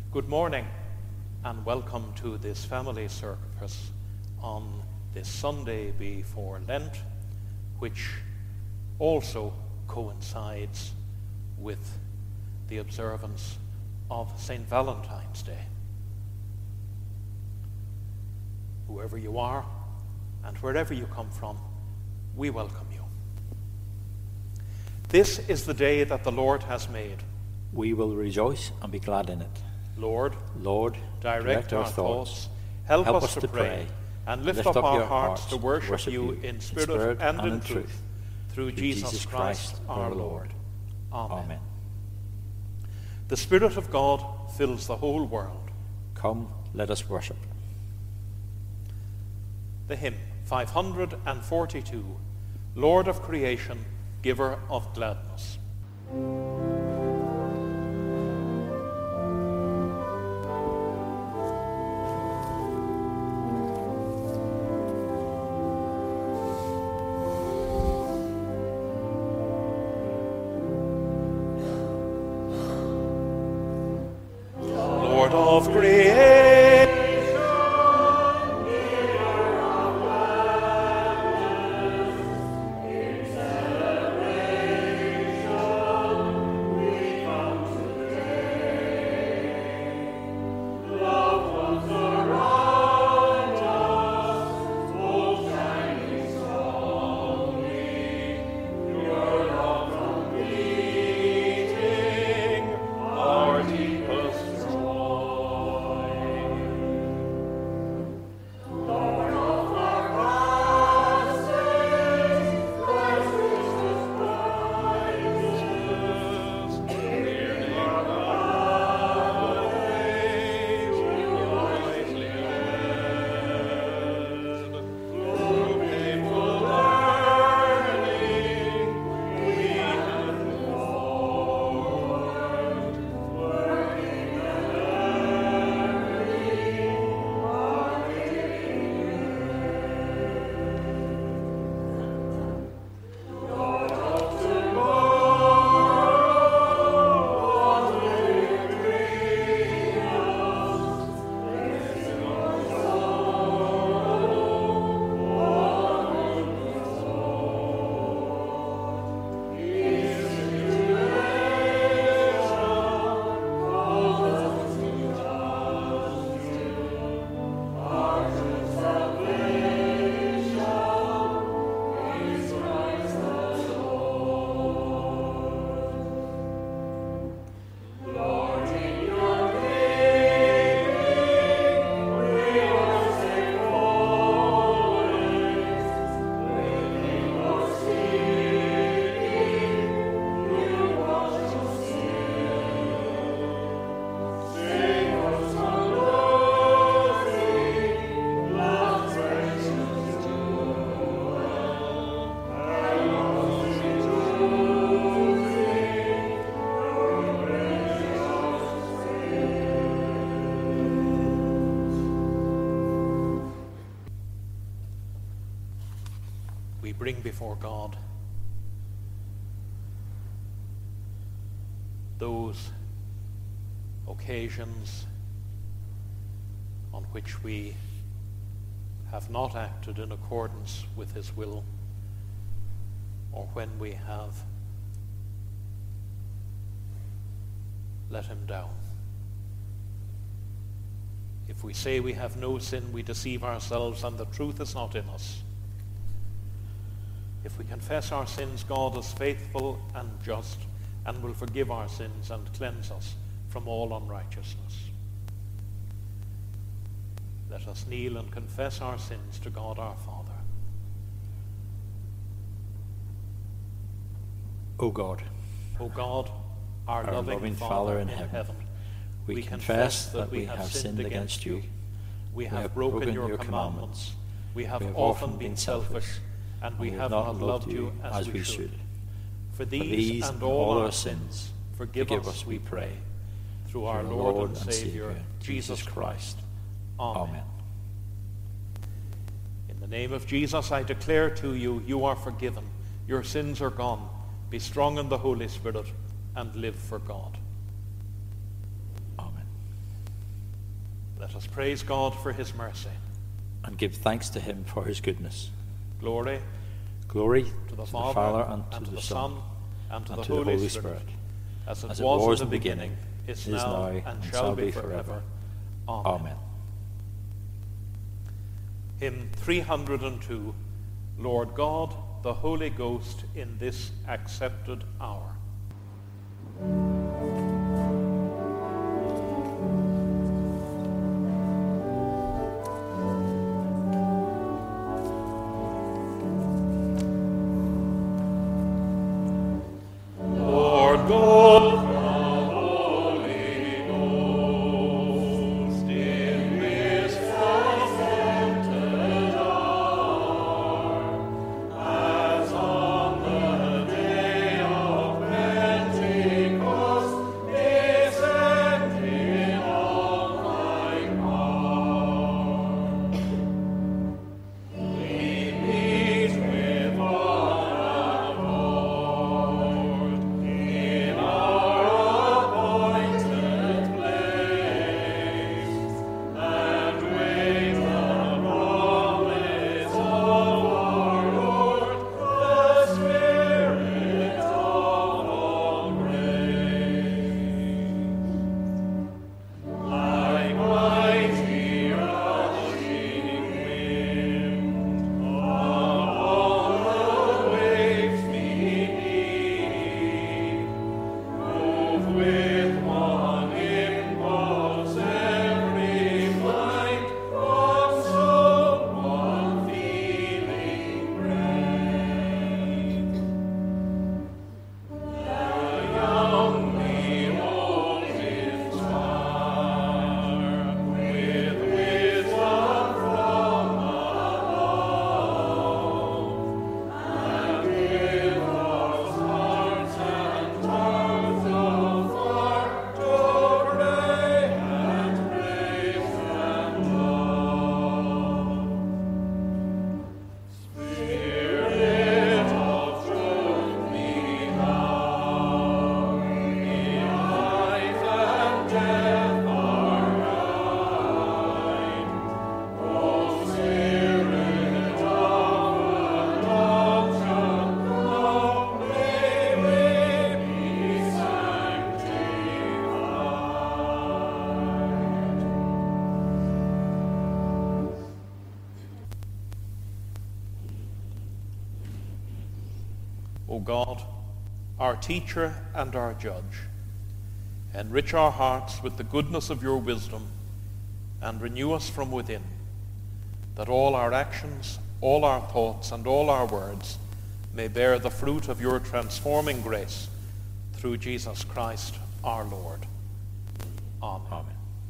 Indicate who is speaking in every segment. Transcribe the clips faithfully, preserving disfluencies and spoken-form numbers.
Speaker 1: Good morning and welcome to this family service on this Sunday before Lent, which also coincides with the observance of Saint Valentine's Day. Whoever you are and wherever you come from, we welcome you. This is the day that the Lord has made.
Speaker 2: We will rejoice and be glad in it.
Speaker 1: Lord,
Speaker 2: Lord,
Speaker 1: direct,
Speaker 2: direct
Speaker 1: our,
Speaker 2: our
Speaker 1: thoughts,
Speaker 2: thoughts,
Speaker 1: help,
Speaker 2: help
Speaker 1: us,
Speaker 2: us
Speaker 1: to
Speaker 2: to
Speaker 1: pray,
Speaker 2: pray,
Speaker 1: and lift,
Speaker 2: lift
Speaker 1: up,
Speaker 2: up
Speaker 1: our
Speaker 2: your
Speaker 1: hearts
Speaker 2: hearts
Speaker 1: to worship,
Speaker 2: worship
Speaker 1: you
Speaker 2: you
Speaker 1: in spirit,
Speaker 2: in spirit
Speaker 1: and,
Speaker 2: and
Speaker 1: in
Speaker 2: in
Speaker 1: truth,
Speaker 2: truth,
Speaker 1: through
Speaker 2: through
Speaker 1: Jesus,
Speaker 2: Jesus
Speaker 1: Christ,
Speaker 2: Christ,
Speaker 1: our
Speaker 2: our
Speaker 1: Lord.
Speaker 2: Lord.
Speaker 1: Amen.
Speaker 2: Amen.
Speaker 1: The Spirit of God fills the whole world.
Speaker 2: Come, let us worship.
Speaker 1: The hymn five hundred forty-two, Lord of creation, giver of gladness. Lord of creation, we bring before God those occasions on which we have not acted in accordance with his will, or when we have let him down. If we say we have no sin, we deceive ourselves and the truth is not in us. If we confess our sins, God is faithful and just and will forgive our sins and cleanse us from all unrighteousness. Let us kneel and confess our sins to God our Father.
Speaker 2: O God,
Speaker 1: O God, our,
Speaker 2: our
Speaker 1: loving,
Speaker 2: loving
Speaker 1: Father,
Speaker 2: Father
Speaker 1: in
Speaker 2: in
Speaker 1: heaven,
Speaker 2: heaven,
Speaker 1: we,
Speaker 2: we
Speaker 1: confess
Speaker 2: confess that we have sinned against you.
Speaker 1: We have broken your commandments. We have often been selfish, and we have not loved you as we should. For these and all our sins, forgive us, we pray, through our Lord and Savior, Jesus Christ. Amen. In the name of Jesus, I declare to you, you are forgiven. Your sins are gone. Be strong in the Holy Spirit and live for God.
Speaker 2: Amen.
Speaker 1: Let us praise God for his mercy.
Speaker 2: And give thanks to him for his goodness.
Speaker 1: Glory,
Speaker 2: Glory
Speaker 1: to the
Speaker 2: to
Speaker 1: Father,
Speaker 2: the Father and,
Speaker 1: and
Speaker 2: to
Speaker 1: to
Speaker 2: the
Speaker 1: the
Speaker 2: Son,
Speaker 1: Son, and to
Speaker 2: and
Speaker 1: the
Speaker 2: to
Speaker 1: Holy,
Speaker 2: the Holy
Speaker 1: Spirit,
Speaker 2: Spirit,
Speaker 1: as it
Speaker 2: as it
Speaker 1: was,
Speaker 2: was
Speaker 1: in
Speaker 2: in
Speaker 1: the
Speaker 2: the
Speaker 1: beginning,
Speaker 2: beginning,
Speaker 1: is
Speaker 2: is
Speaker 1: now,
Speaker 2: now,
Speaker 1: and
Speaker 2: and
Speaker 1: shall
Speaker 2: shall
Speaker 1: be
Speaker 2: be
Speaker 1: forever.
Speaker 2: forever.
Speaker 1: Amen.
Speaker 2: Amen.
Speaker 1: Hymn three hundred two, Lord God, the Holy Ghost in this accepted hour. Lord God, O God, our teacher and our judge, enrich our hearts with the goodness of your wisdom and renew us from within, that all our actions, all our thoughts, and all our words may bear the fruit of your transforming grace through Jesus Christ our Lord. Amen.
Speaker 2: Amen.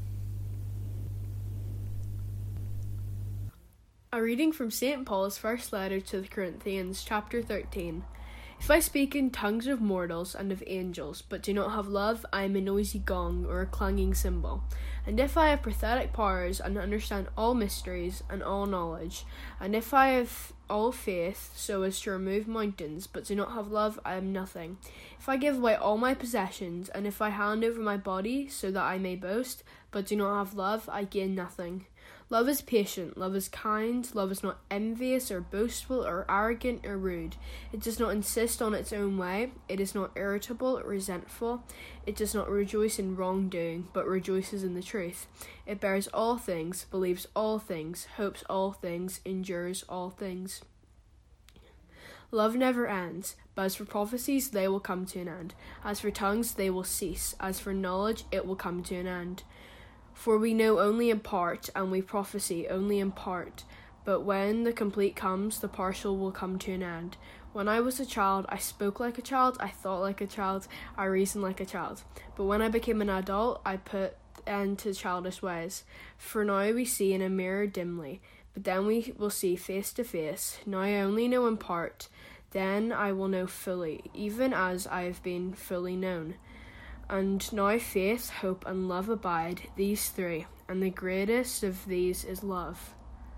Speaker 3: A reading from Saint Paul's first letter to the Corinthians, chapter thirteen. If I speak in tongues of mortals and of angels, but do not have love, I am a noisy gong or a clanging cymbal. And if I have prophetic powers and understand all mysteries and all knowledge, and if I have all faith so as to remove mountains, but do not have love, I am nothing. If I give away all my possessions, and if I hand over my body so that I may boast, but do not have love, I gain nothing. Love is patient, love is kind, love is not envious or boastful or arrogant or rude. It does not insist on its own way, it is not irritable or resentful, it does not rejoice in wrongdoing, but rejoices in the truth. It bears all things, believes all things, hopes all things, endures all things. Love never ends, but as for prophecies, they will come to an end. As for tongues, they will cease. As for knowledge, it will come to an end. For we know only in part, and we prophesy only in part. But when the complete comes, the partial will come to an end. When I was a child, I spoke like a child, I thought like a child, I reasoned like a child. But when I became an adult, I put end to childish ways. For now we see in a mirror dimly, but then we will see face to face. Now I only know in part, then I will know fully, even as I have been fully known. And now faith, hope, and love abide, these three, and the greatest of these is love.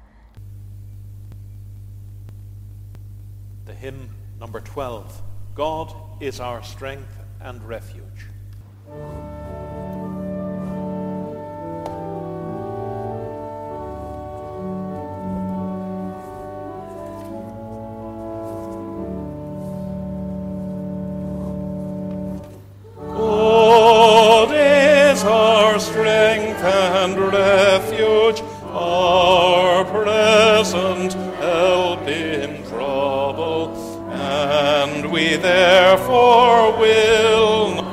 Speaker 1: The hymn number twelve, God is our strength and refuge.
Speaker 4: our strength and refuge, our present help in trouble, and we therefore will not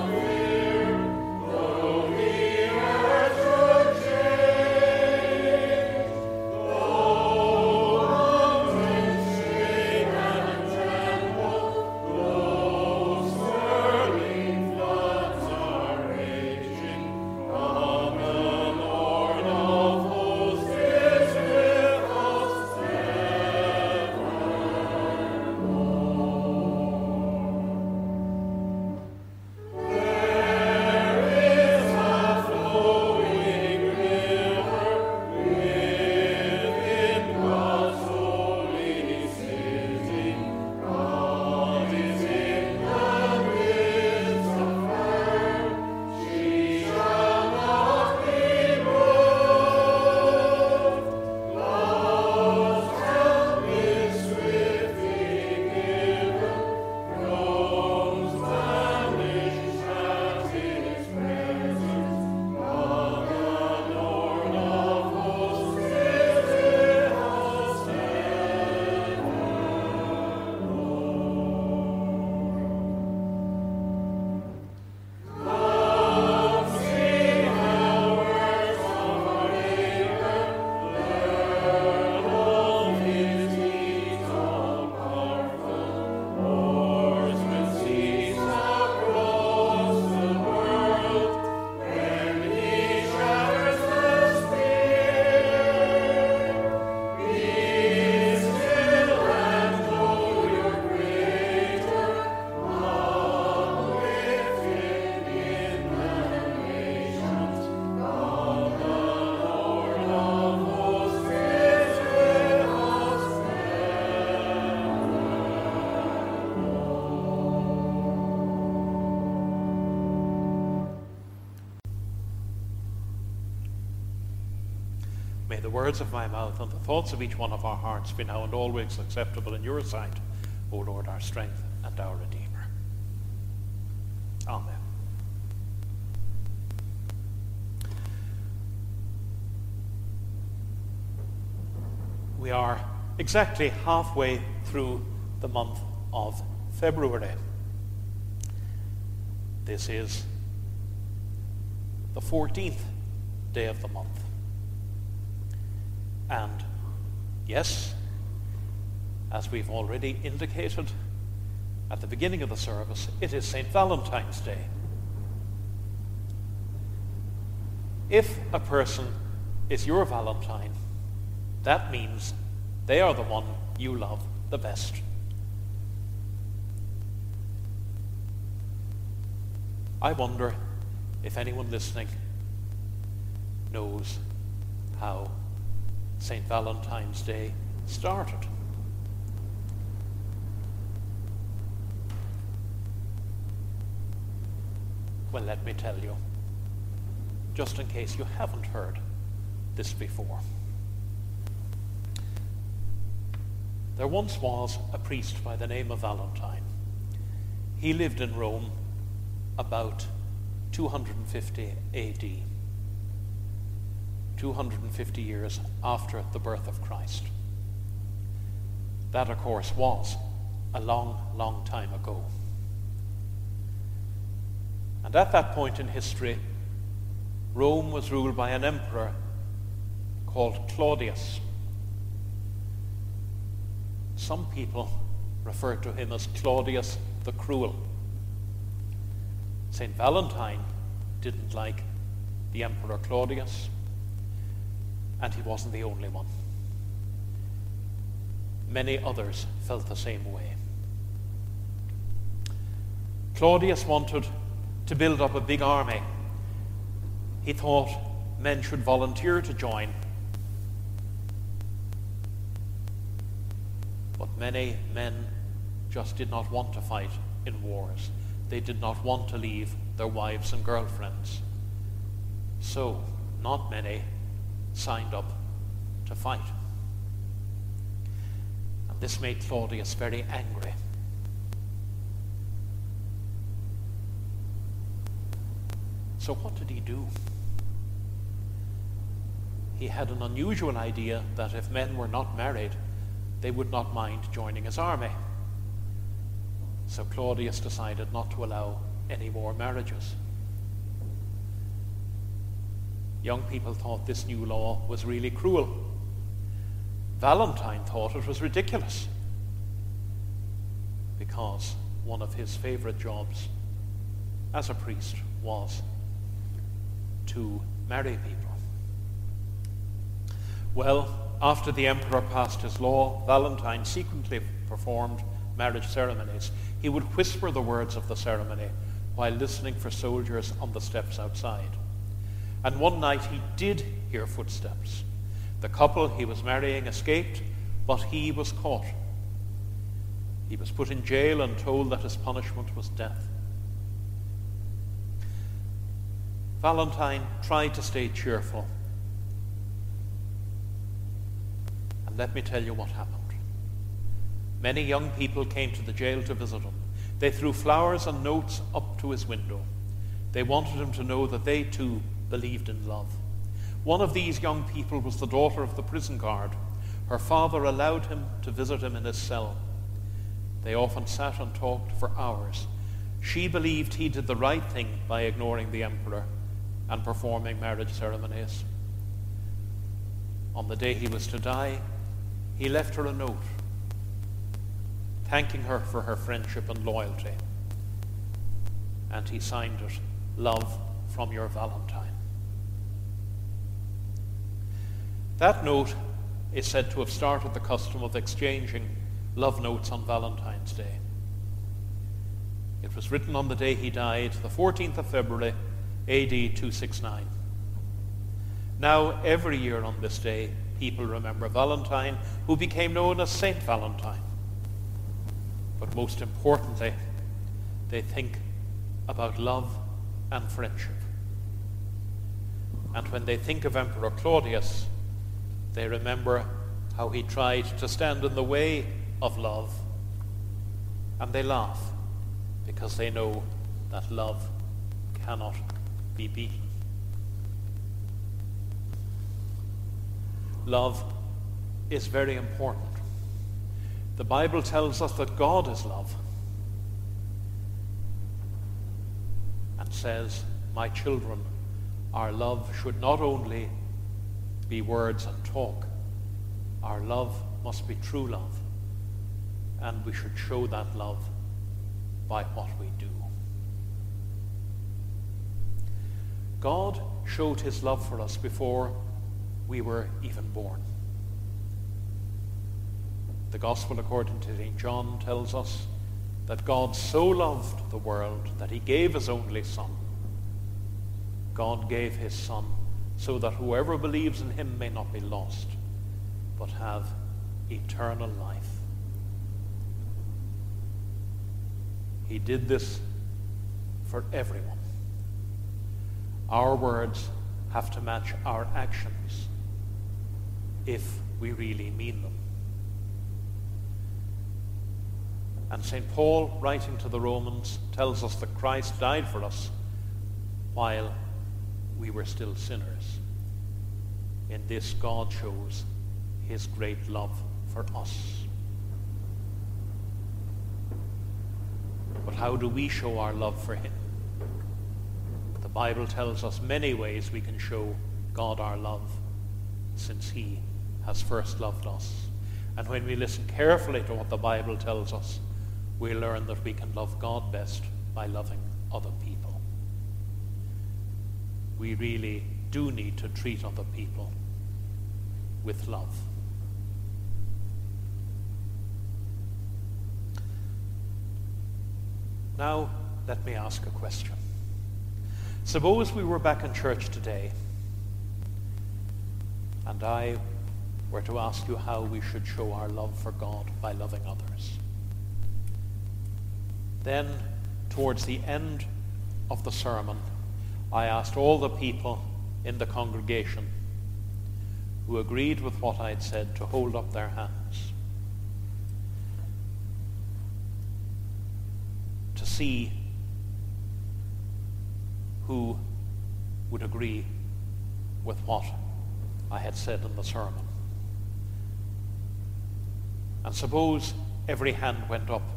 Speaker 1: May the words of my mouth and the thoughts of each one of our hearts be now and always acceptable in your sight, O Lord, our strength and our Redeemer. Amen. We are exactly halfway through the month of February. This is the fourteenth day of the month. And yes, as we've already indicated at the beginning of the service, it is Saint Valentine's Day. If a person is your Valentine, that means they are the one you love the best. I wonder if anyone listening knows how Saint Valentine's Day started. Well, let me tell you, just in case you haven't heard this before. There once was a priest by the name of Valentine. He lived in Rome about two hundred fifty A D, two hundred fifty years after the birth of Christ. That, of course, was a long, long time ago. And at that point in history, Rome was ruled by an emperor called Claudius. Some people refer to him as Claudius the Cruel. Saint Valentine didn't like the Emperor Claudius, and he wasn't the only one. Many others felt the same way. Claudius wanted to build up a big army. He thought men should volunteer to join. But many men just did not want to fight in wars. They did not want to leave their wives and girlfriends. So, not many signed up to fight. And this made Claudius very angry. So what did he do? he had an unusual idea that if men were not married, they would not mind joining his army. So Claudius decided not to allow any more marriages. Young people thought this new law was really cruel. Valentine thought it was ridiculous, because one of his favorite jobs as a priest was to marry people. Well, after the emperor passed his law, Valentine secretly performed marriage ceremonies. He would whisper the words of the ceremony while listening for soldiers on the steps outside. And one night he did hear footsteps. The couple he was marrying escaped, but he was caught. He was put in jail and told that his punishment was death. Valentine tried to stay cheerful. And let me tell you what happened. Many young people came to the jail to visit him. They threw flowers and notes up to his window. They wanted him to know that they too believed in love. One of these young people was the daughter of the prison guard. Her father allowed him to visit him in his cell. They often sat and talked for hours. She believed he did the right thing by ignoring the emperor and performing marriage ceremonies. On the day he was to die, he left her a note, thanking her for her friendship and loyalty. And he signed it, "Love from your Valentine." That note is said to have started the custom of exchanging love notes on Valentine's Day. It was written on the day he died, the fourteenth of February, A D two sixty-nine. Now, every year on this day, people remember Valentine, who became known as Saint Valentine. But most importantly, they think about love and friendship. And when they think of Emperor Claudius, they remember how he tried to stand in the way of love. And they laugh because they know that love cannot be beaten. Love is very important. The Bible tells us that God is love and says, "My children, our love should not only be words and talk. Our love must be true love, and we should show that love by what we do." God showed his love for us before we were even born. The Gospel according to Saint John tells us that God so loved the world that he gave his only Son. God gave his Son so that whoever believes in him may not be lost, but have eternal life. He did this for everyone. Our words have to match our actions if we really mean them. And Saint Paul, writing to the Romans, tells us that Christ died for us while we were still sinners. In this, God shows his great love for us. But how do we show our love for him? The Bible tells us many ways we can show God our love, since he has first loved us. And when we listen carefully to what the Bible tells us, we learn that we can love God best by loving other people. We really do need to treat other people with love. Now, let me ask a question. Suppose we were back in church today, and I were to ask you how we should show our love for God by loving others. Then, towards the end of the sermon, I asked all the people in the congregation who agreed with what I'd said to hold up their hands, to see who would agree with what I had said in the sermon. And suppose every hand went up.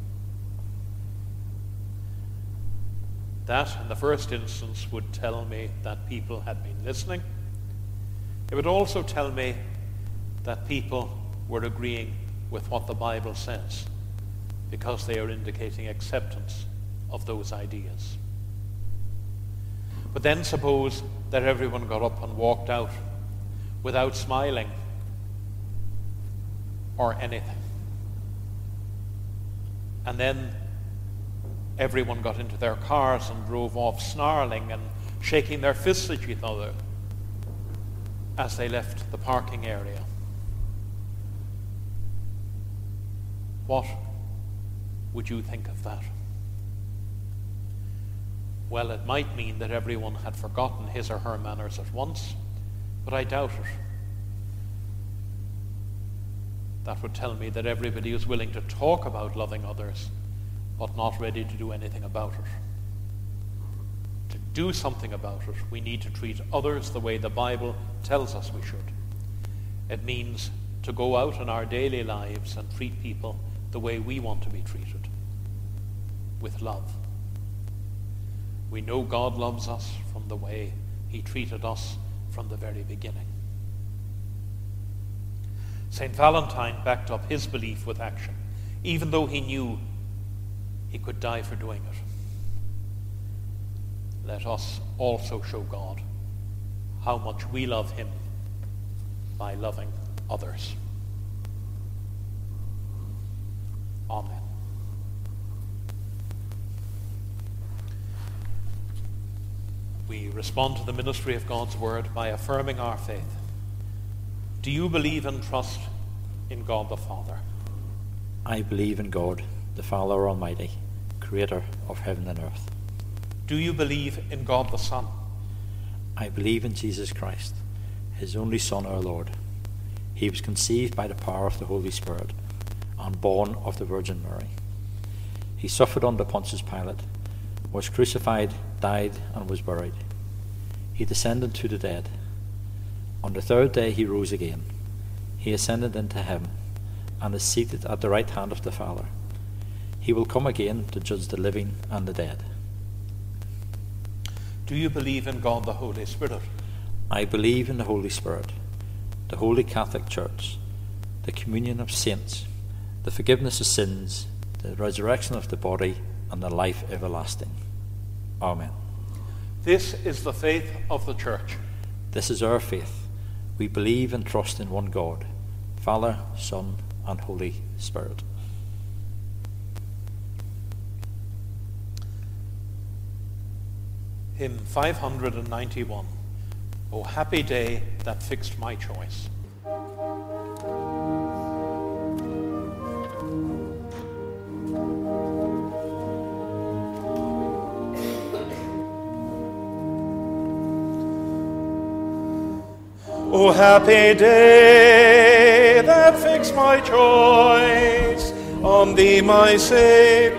Speaker 1: That, in the first instance, would tell me that people had been listening. It would also tell me that people were agreeing with what the Bible says, because they are indicating acceptance of those ideas. But then suppose that everyone got up and walked out without smiling or anything. And then everyone got into their cars and drove off snarling and shaking their fists at each other as they left the parking area. What would you think of that? Well, it might mean that everyone had forgotten his or her manners at once, but I doubt it. That would tell me that everybody is willing to talk about loving others, but not ready to do anything about it. To do something about it, we need to treat others the way the Bible tells us we should. It means to go out in our daily lives and treat people the way we want to be treated, with love. We know God loves us from the way he treated us from the very beginning. Saint Valentine backed up his belief with action, even though he knew he could die for doing it. Let us also show God how much we love him by loving others. Amen. We respond to the ministry of God's word by affirming our faith. Do you believe and trust in God the Father?
Speaker 2: I believe in God, the Father Almighty, creator of heaven and earth.
Speaker 1: Do you believe in God the Son?
Speaker 2: I believe in Jesus Christ, his only Son, our Lord. He was conceived by the power of the Holy Spirit and born of the Virgin Mary. He suffered under Pontius Pilate, was crucified, died, and was buried. He descended to the dead. On the third day he rose again. He ascended into heaven and is seated at the right hand of the Father. He will come again to judge the living and the dead.
Speaker 1: Do you believe in God the Holy Spirit?
Speaker 2: I believe in the Holy Spirit, the Holy Catholic Church, the communion of saints, the forgiveness of sins, the resurrection of the body, and the life everlasting. Amen.
Speaker 1: This is the faith of the Church.
Speaker 2: This is our faith. We believe and trust in one God, Father, Son, and Holy Spirit.
Speaker 1: Hymn five hundred ninety-one. O happy day that fixed my choice.
Speaker 4: O happy day that fixed my choice on thee, my Saviour.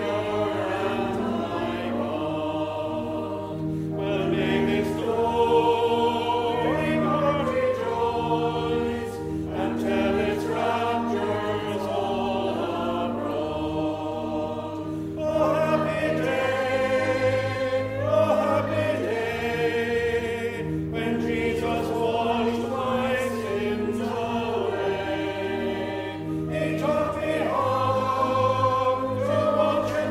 Speaker 5: He taught me how to watch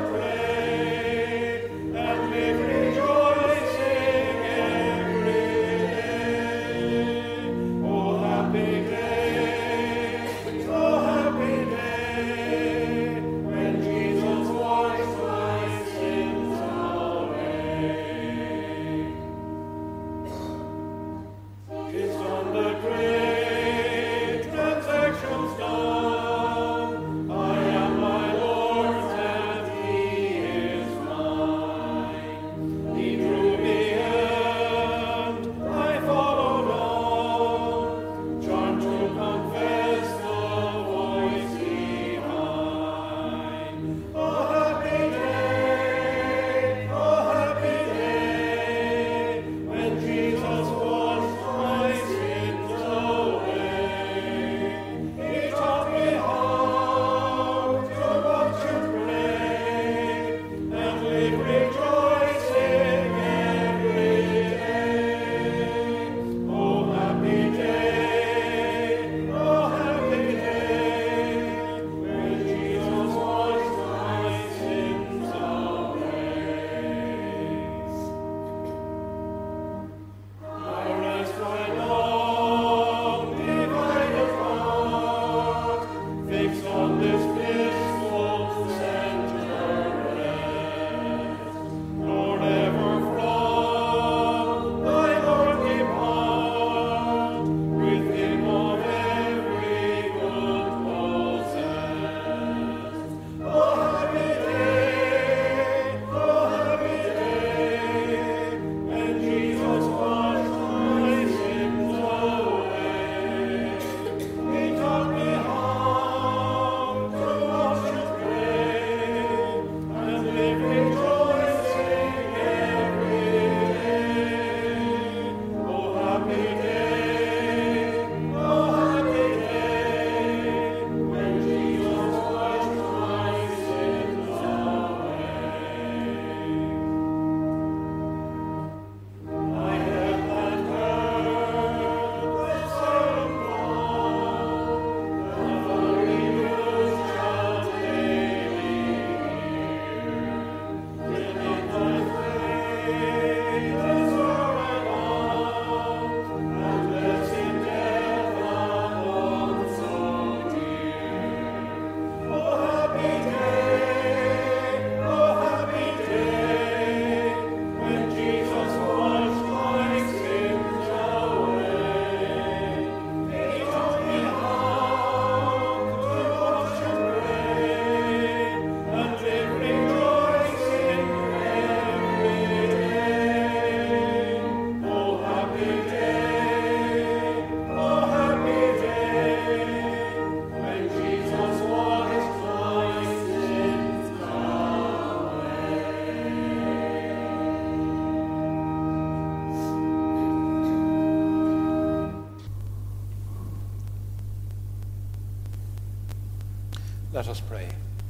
Speaker 1: Let us pray.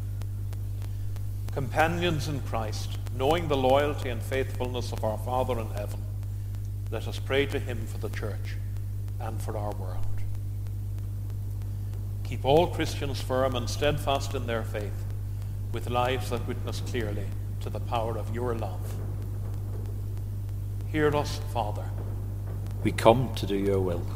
Speaker 1: Companions in Christ, knowing the loyalty and faithfulness of our Father in heaven, let us pray to him for the church and for our world. Keep all Christians firm and steadfast in their faith, with lives that witness clearly to the power of your love. Hear us, Father.
Speaker 2: We come to do your will.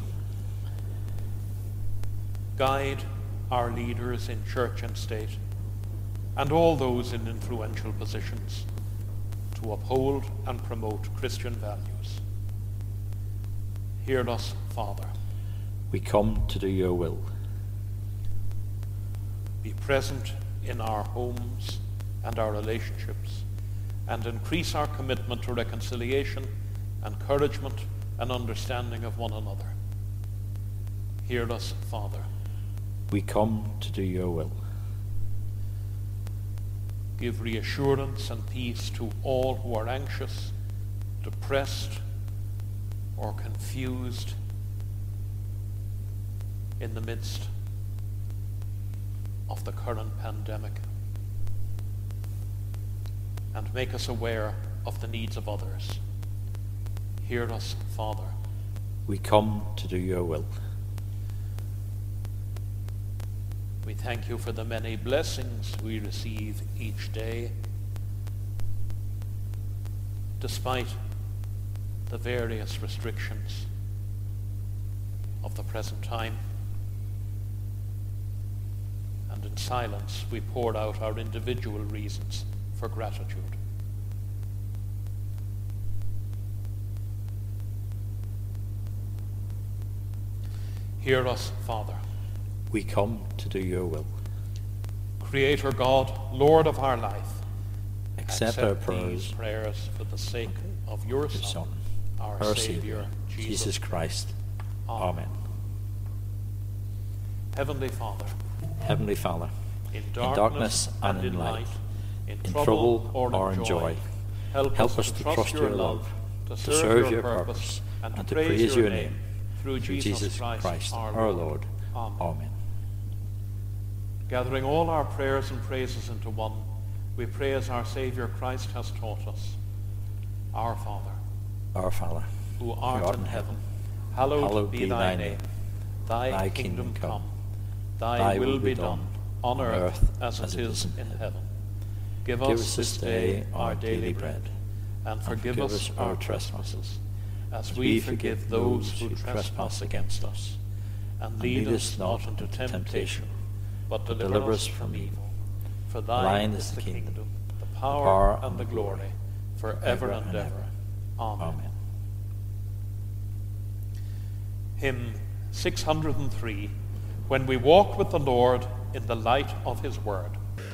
Speaker 1: Guide our leaders in church and state, and all those in influential positions, to uphold and promote Christian values. Hear us, Father.
Speaker 2: We come to do your will.
Speaker 1: Be present in our homes and our relationships, and increase our commitment to reconciliation, encouragement, and understanding of one another. Hear us, Father.
Speaker 2: We come to do your will.
Speaker 1: Give reassurance and peace to all who are anxious, depressed, or confused in the midst of the current pandemic. And make us aware of the needs of others. Hear us, Father.
Speaker 2: We come to do your will.
Speaker 1: We thank you for the many blessings we receive each day, despite the various restrictions of the present time. And in silence we pour out our individual reasons for gratitude. Hear us, Father.
Speaker 2: We come to do your will.
Speaker 1: Creator God, Lord of our life,
Speaker 2: accept, accept our prayers,
Speaker 1: prayers for the sake of your, your Son, Son, our, our Savior, Savior Jesus,
Speaker 2: Jesus Christ. Amen. Amen.
Speaker 1: Heavenly Father,
Speaker 2: Heavenly Father,
Speaker 1: in darkness,
Speaker 2: in darkness and, and in light, in, in trouble or in, or in joy, help, help us to trust your love, to serve, to serve your purpose, and to, and to praise, praise your name, through Jesus, Jesus Christ, Christ our, our Lord. Lord. Amen. Amen.
Speaker 1: Gathering all our prayers and praises into one, we pray as our Savior Christ has taught us. Our Father,
Speaker 2: our Father,
Speaker 1: who art, who art in heaven, hallowed, hallowed be thy name. Thy, thy kingdom come, thy, thy will be done, on earth as, as it is in heaven. heaven. Give, Give us this day our daily bread, and forgive, and forgive us our trespasses, as we forgive those who trespass against us. And lead us not into temptation, but deliver us from evil. For thine is the kingdom, the power, and the glory, forever and ever. Amen. Hymn six hundred three, When We Walk with the Lord in the Light of His Word.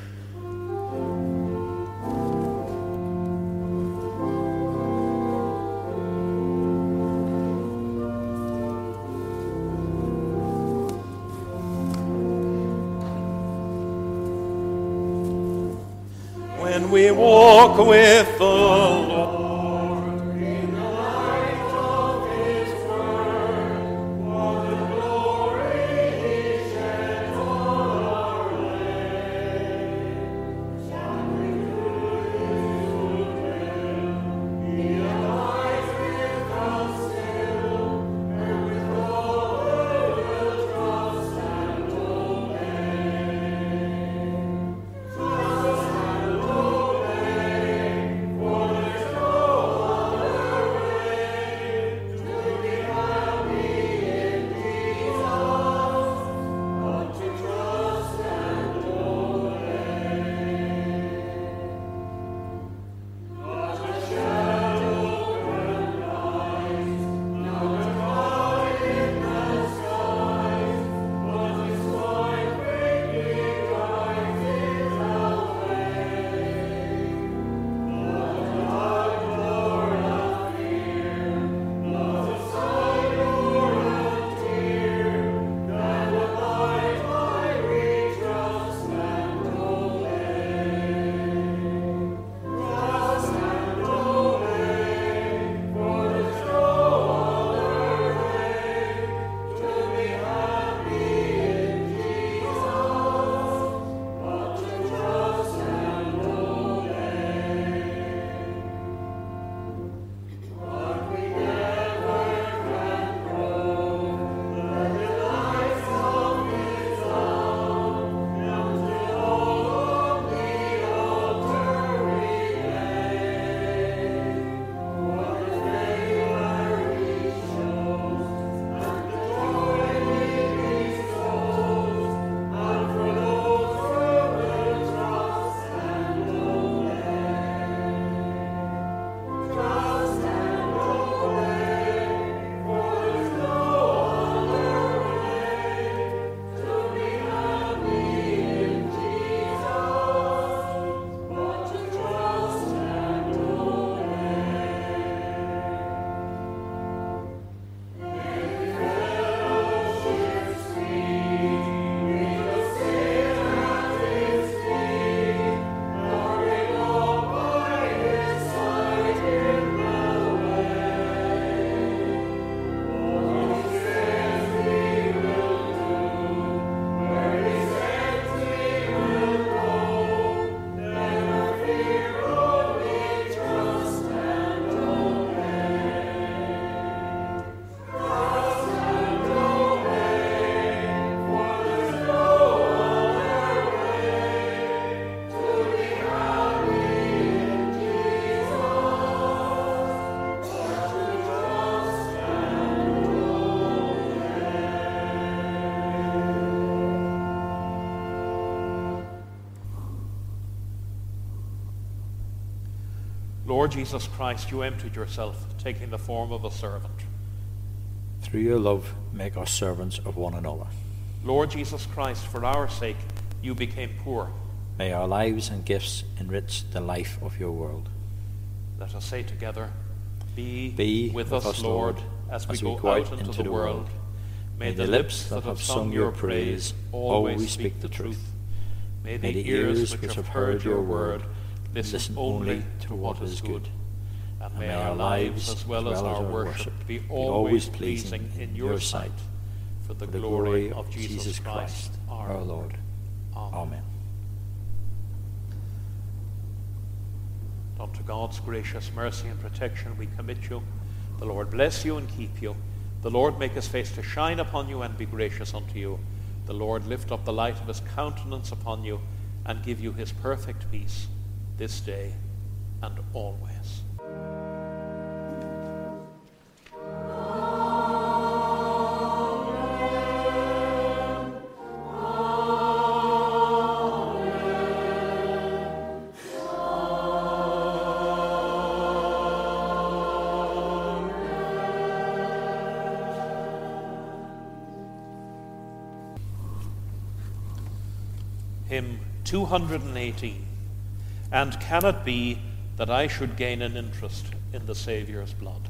Speaker 1: When we walk with the Lord in the light of His Word, what a glory He sheds on our way. Shall we do His will? He abides with us still, and with all who will trust and obey. Trust and obey, for there's no Lord Jesus Christ, you emptied yourself, taking the form of a servant.
Speaker 2: Through your love, make us servants of one another.
Speaker 1: Lord Jesus Christ, for our sake, you became poor.
Speaker 2: May our lives and gifts enrich the life of your world.
Speaker 1: Let us say together, Be,
Speaker 2: Be
Speaker 1: with, with us, Lord, as we, as we go out into, into the world. world. May, May the lips that have sung your praise always speak the truth. May the, May the ears which have heard your word listen, listen only to what is good. And may our lives, as well as our worship, be always pleasing in your sight, for the glory of Jesus Christ, our Lord. Amen. Unto God's gracious mercy and protection we commit you. The Lord bless you and keep you. The Lord make his face to shine upon you and be gracious unto you. The Lord lift up the light of his countenance upon you and give you his perfect peace this day and always. Hymn two hundred eighteen. And can it be that I should gain an interest in the Saviour's blood?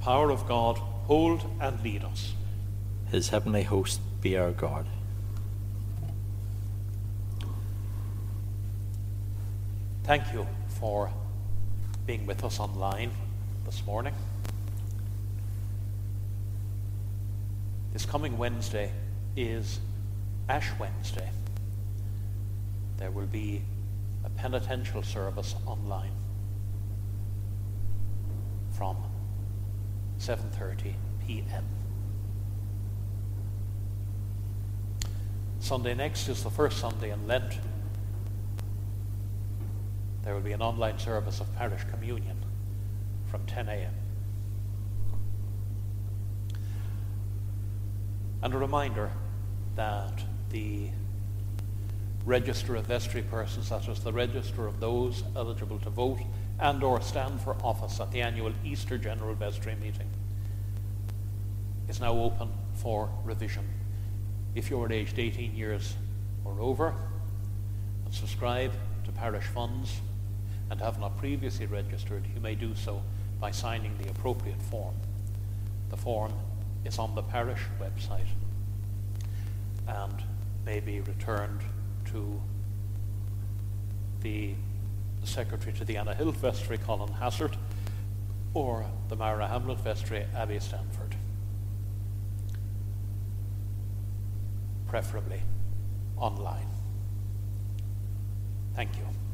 Speaker 1: power of God hold and lead us.
Speaker 2: His heavenly host be our guard.
Speaker 1: Thank you for being with us online this morning. This coming Wednesday is Ash Wednesday. There will be a penitential service online from seven thirty p m Sunday next is the first Sunday in Lent. There will be an online service of parish communion from ten a m And a reminder that the register of vestry persons, that is the register of those eligible to vote and or stand for office at the annual Easter General Vestry meeting, is now open for revision. If you are aged eighteen years or over and subscribe to parish funds and have not previously registered, you may do so by signing the appropriate form. The form is on the parish website and may be returned to the secretary to the Anna Hill Vestry, Colin Hassard, or the Mara Hamlet Vestry, Abbey Stanford. Preferably online. Thank you.